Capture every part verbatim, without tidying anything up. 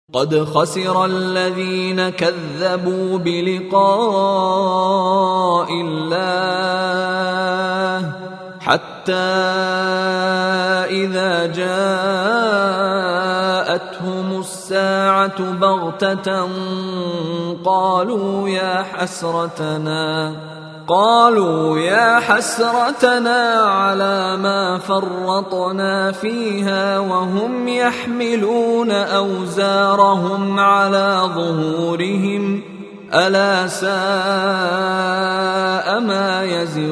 قد خسر الذين كذبوا بلقاء الله حتى إذا جاءتهم الساعة بغتة قالوا يا حسرتنا قالوا يا حسرتنا على ما فرطنا فيها وهم يحملون أوزارهم على ظهورهم ألا ساء ما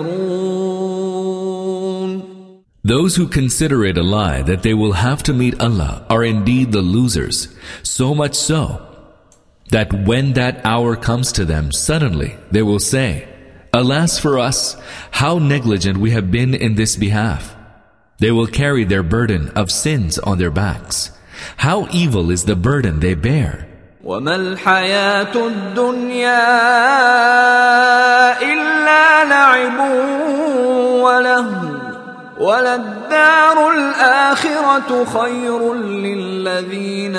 يزرون. Those who consider it a lie that they will have to meet Allah are indeed the losers, so much so that when that hour comes to them, suddenly they will say, Alas for us, how negligent we have been in this behalf. They will carry their burden of sins on their backs. How evil is the burden they bear. وَمَا الْحَيَاةُ الدُّنْيَا إِلَّا لَعِبٌ وَلَهْوٌ وَلَلدَّارُ الْآخِرَةُ خَيْرٌ لِلَّذِينَ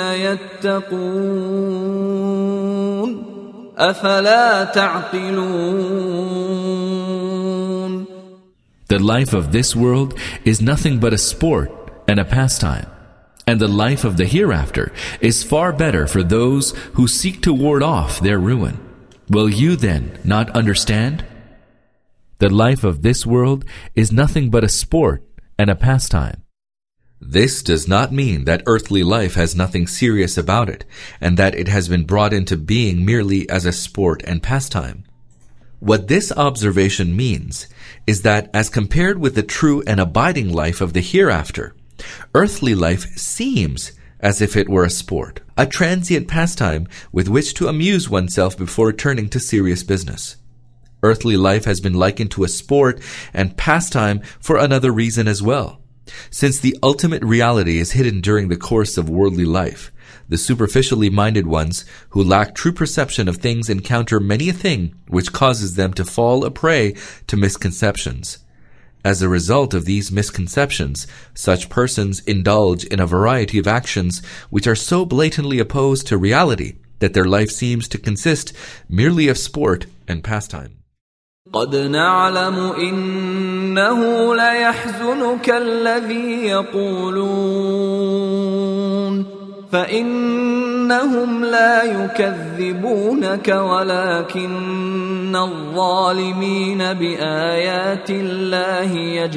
يَتَّقُونَ أَفَلَا تَعْقِلُونَ. The life of this world is nothing but a sport and a pastime, and the life of the hereafter is far better for those who seek to ward off their ruin. Will you then not understand? The life of this world is nothing but a sport and a pastime. This does not mean that earthly life has nothing serious about it, and that it has been brought into being merely as a sport and pastime. What this observation means is that as compared with the true and abiding life of the hereafter, earthly life seems as if it were a sport, a transient pastime with which to amuse oneself before turning to serious business. Earthly life has been likened to a sport and pastime for another reason as well. Since the ultimate reality is hidden during the course of worldly life, the superficially minded ones who lack true perception of things encounter many a thing which causes them to fall a prey to misconceptions. As a result of these misconceptions, such persons indulge in a variety of actions which are so blatantly opposed to reality that their life seems to consist merely of sport and pastime. قد نعلم إنه ليحزنك الذي يقولون فإنهم لا يكذبونك ولكن الظالمين بآيات الله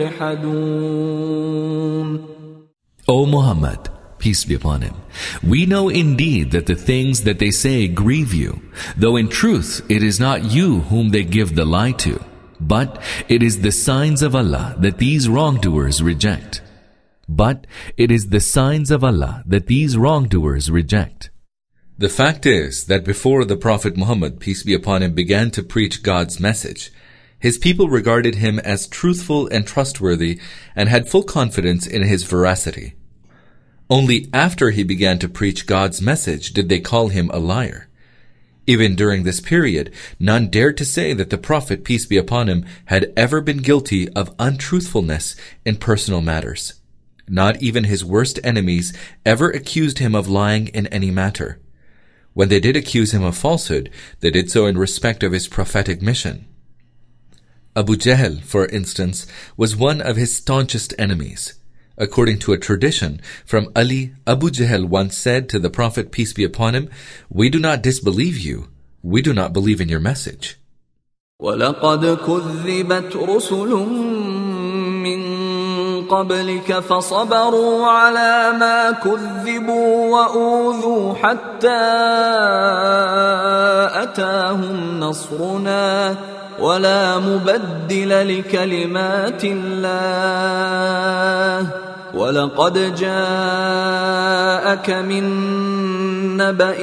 يجحدون. O Muhammad, peace be upon him, we know indeed that the things that they say grieve you, though in truth it is not you whom they give the lie to, but it is the signs of Allah that these wrongdoers reject. But it is the signs of Allah that these wrongdoers reject. The fact is that before the Prophet Muhammad, peace be upon him, began to preach God's message, his people regarded him as truthful and trustworthy and had full confidence in his veracity. Only after he began to preach God's message did they call him a liar. Even during this period, none dared to say that the Prophet, peace be upon him, had ever been guilty of untruthfulness in personal matters. Not even his worst enemies ever accused him of lying in any matter. When they did accuse him of falsehood, they did so in respect of his prophetic mission. Abu Jahl, for instance, was one of his staunchest enemies. According to a tradition from Ali, Abu Jahl once said to the Prophet, peace be upon him, "We do not disbelieve you. We do not believe in your message." وَلَقَدْ كُذِّبَتْ رُسُلٌ مِّن قَبْلِكَ فَصَبَرُوا عَلَى مَا كُذِّبُوا وَأُوذُوا حَتَّى أَتَاهُمْ نَصْرُنَا وَلَا مُبَدِّلَ لِكَلِمَاتِ اللَّهِ وَلَقَدْ جَاءَكَ مِن نَّبَإِ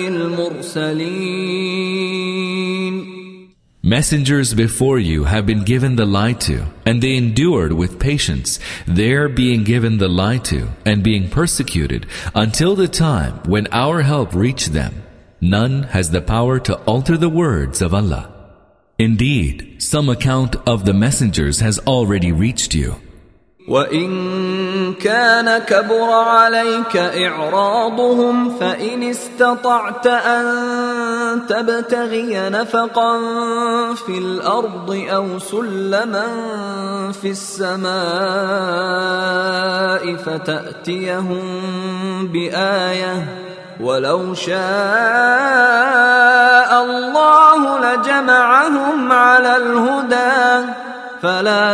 الْمُرْسَلِينَ. Messengers before you have been given the lie to, and they endured with patience, their being given the lie to, and being persecuted, until the time when our help reached them. None has the power to alter the words of Allah. Indeed, some account of the messengers has already reached you. وَإِن كان كبر عليك إعراضهم فإن استطعت أن تبتغي نفقا في الأرض أو سلما في السماء فتأتيهم بآية ولو شاء الله لجمعهم على الهدى فلا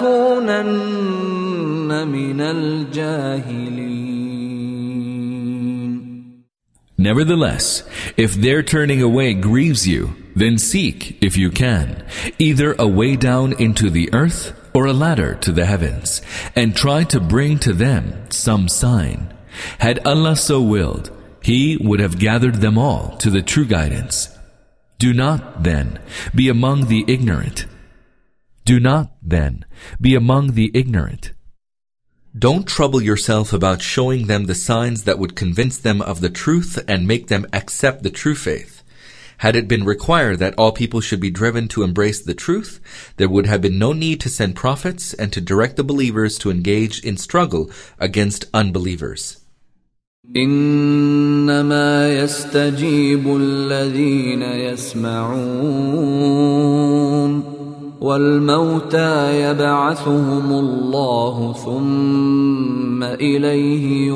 تكونن من الجاهلين. Nevertheless, if their turning away grieves you, then seek, if you can, either a way down into the earth or a ladder to the heavens, and try to bring to them some sign. Had Allah so willed, He would have gathered them all to the true guidance. Do not, then, be among the ignorant. Do not, then, be among the ignorant. Don't trouble yourself about showing them the signs that would convince them of the truth and make them accept the true faith. Had it been required that all people should be driven to embrace the truth, there would have been no need to send prophets and to direct the believers to engage in struggle against unbelievers. إنما يستجيب الذين يسمعون والموتى يبعثهم الله ثم إليه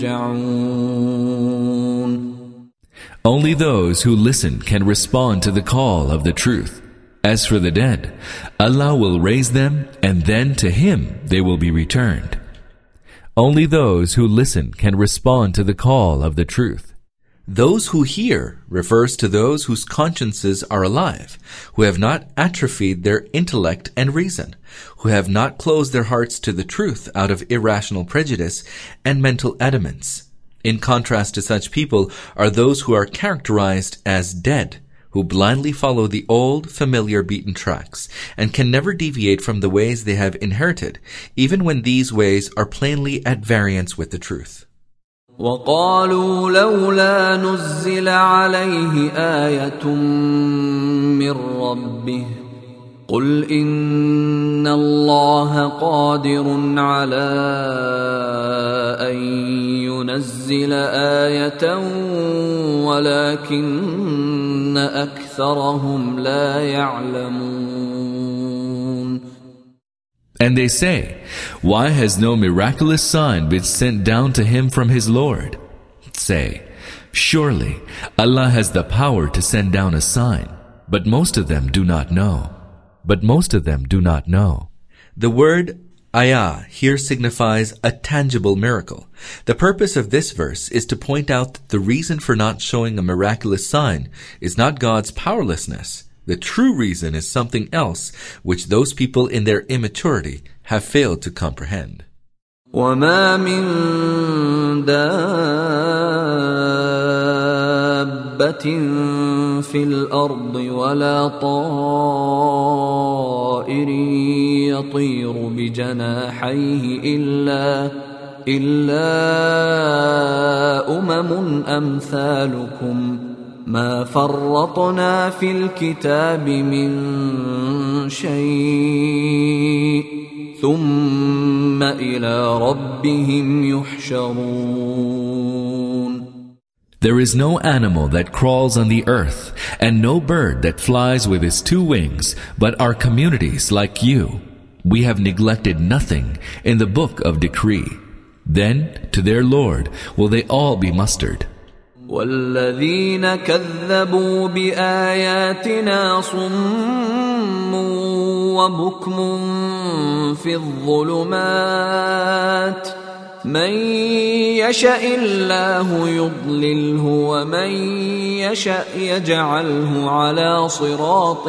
يرجعون. Only those who listen can respond to the call of the truth. As for the dead, Allah will raise them and then to Him they will be returned. Only those who listen can respond to the call of the truth. Those who hear refers to those whose consciences are alive, who have not atrophied their intellect and reason, who have not closed their hearts to the truth out of irrational prejudice and mental adamants. In contrast to such people are those who are characterized as dead, who blindly follow the old, familiar beaten tracks, and can never deviate from the ways they have inherited, even when these ways are plainly at variance with the truth. وَقَالُوا لَوْلَا نُزِّلَ عَلَيْهِ آيَةٌ مِّن رَّبِّهِ قُلْ إِنَّ اللَّهَ قَادِرٌ عَلَىٰ أَن يُنَزِّلَ آيَةً وَلَكِنَّ أَكْثَرَهُمْ لَا يَعْلَمُونَ. And they say, why has no miraculous sign been sent down to him from his Lord? Say, surely Allah has the power to send down a sign, but most of them do not know. But most of them do not know. The word ayah here signifies a tangible miracle. The purpose of this verse is to point out that the reason for not showing a miraculous sign is not God's powerlessness. The true reason is something else, which those people in their immaturity have failed to comprehend. وَمَا مِن دَابَّةٍ فِي الْأَرْضِ وَلَا طَائِرٍ يَطِيرُ بِجَنَاحَيْهِ إِلَّا إِلَّا أُمَمٌ أَمْثَالُكُمْ ما فرطنا في الكتاب من شيء ثم إلى ربهم يحشرون. There is no animal that crawls on the earth, and no bird that flies with its two wings, but are communities like you. We have neglected nothing in the book of decree. Then to their Lord will they all be mustered. وَالَّذِينَ كَذَّبُوا بِآيَاتِنَا صُمٌّ وَبُكْمٌ فِي الظُّلُمَاتِ مَن يَشَإِ اللَّهُ يُضْلِلْهُ وَمَن يَشَأْ يَجْعَلْهُ عَلَى صِرَاطٍ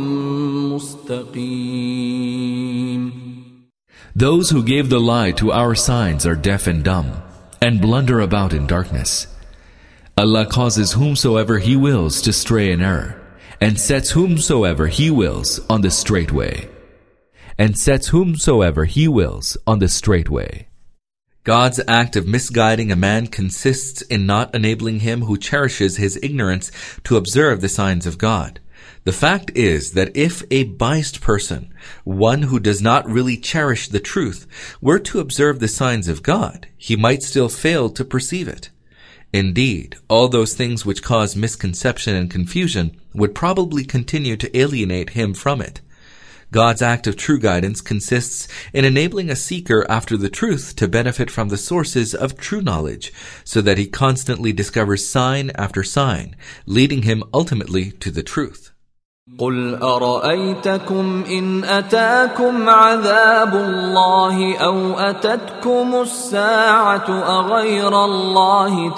مُسْتَقِيمٍ. Those who gave the lie to our signs are deaf and dumb, and blunder about in darkness. Allah causes whomsoever He wills to stray in error, and sets whomsoever He wills on the straight way. And sets whomsoever He wills on the straight way. God's act of misguiding a man consists in not enabling him who cherishes his ignorance to observe the signs of God. The fact is that if a biased person, one who does not really cherish the truth, were to observe the signs of God, he might still fail to perceive it. Indeed, all those things which cause misconception and confusion would probably continue to alienate him from it. God's act of true guidance consists in enabling a seeker after the truth to benefit from the sources of true knowledge, so that he constantly discovers sign after sign, leading him ultimately to the truth. قل أرأيتكم إن أتاكم عذاب الله أو أتتكم الساعة أغير الله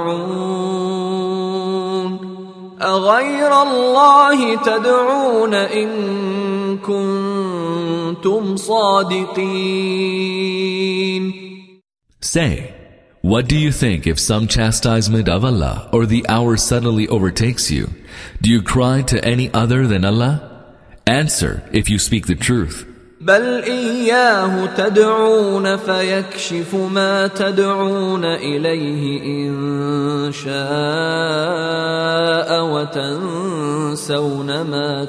تدعون أغير الله تدعون إن كنتم صادقين. Say, what do you think if some chastisement of Allah or the hour suddenly overtakes you? Do you cry to any other than Allah? Answer if you speak the truth. بل إياه تدعون فيكشف ما تدعون إليه إن شاء وتنسون ما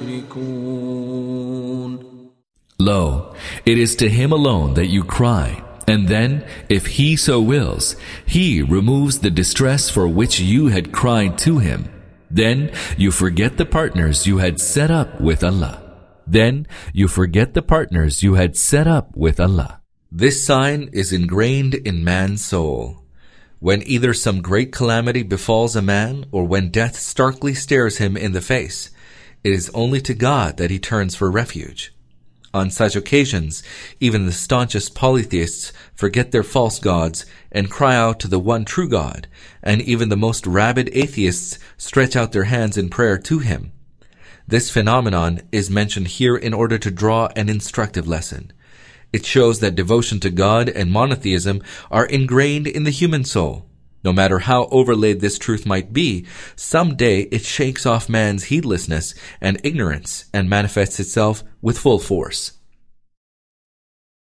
تشركون. Lo, it is to Him alone that you cry, and then, if He so wills, He removes the distress for which you had cried to Him. Then you forget the partners you had set up with Allah. Then you forget the partners you had set up with Allah. This sign is ingrained in man's soul. When either some great calamity befalls a man, or when death starkly stares him in the face, it is only to God that he turns for refuge. On such occasions, even the staunchest polytheists forget their false gods and cry out to the one true God, and even the most rabid atheists stretch out their hands in prayer to Him. This phenomenon is mentioned here in order to draw an instructive lesson. It shows that devotion to God and monotheism are ingrained in the human soul. No matter how overlaid this truth might be, someday it shakes off man's heedlessness and ignorance and manifests itself with full force.